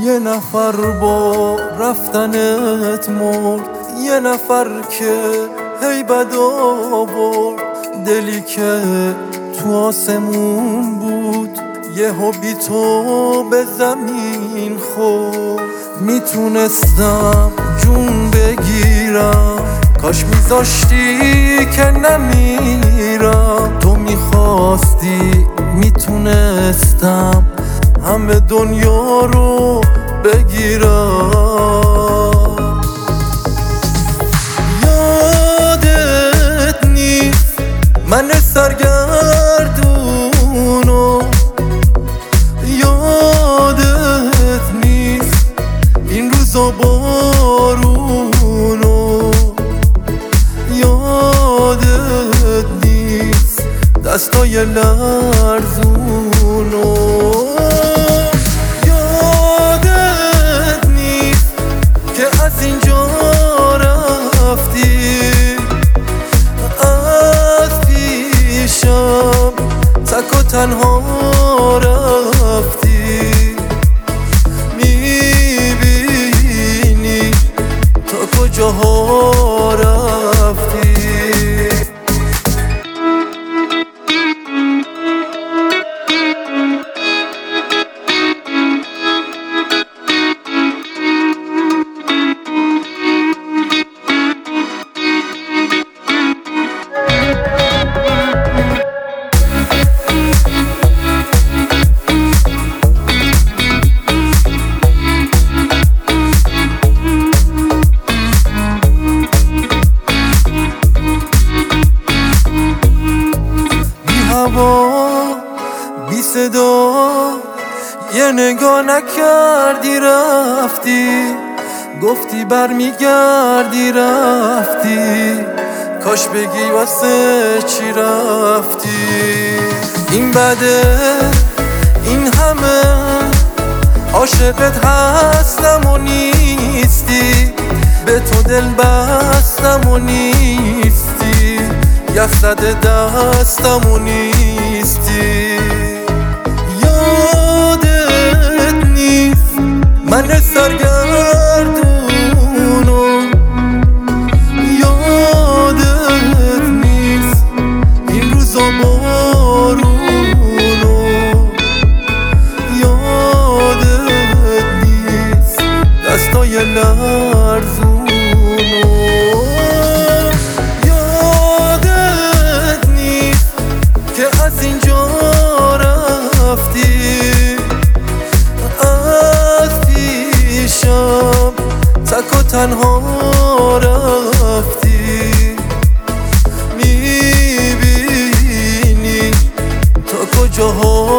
یه نفر با رفتنت مرد، یه نفر که هی بد آورد. دلی که تو آسمون بود یهو بی تو به زمین خورد. میتونستم جون بگیرم، کاش میذاشتی که نمیرم. تو میخواستی میتونستم همه دنیا رو بگیرم. یادت نیست من سرگردونو، یادت نیست این روزا بارونو، یادت نیست دستای لرزونو، یادت نیست که از اینجا رفتی، از پیشم تک و تنها رفتی. میبینی تا کجاها رفتی. بی صدا یه نگاه نکردی رفتی، گفتی برمیگردی رفتی. کاش بگی واسه چی رفتی. این بده این همه عاشقت هستم و نیستی، به تو دل بستم و نیستی، یخ زده دستم و نیستی. یادت نیست من سرگردونو، یادت نیست این روزا بارونو، یادت نیست دستای لرزونو، از اینجا رفتی، از پیشم تک و تنها رفتی. میبینی تا کجاها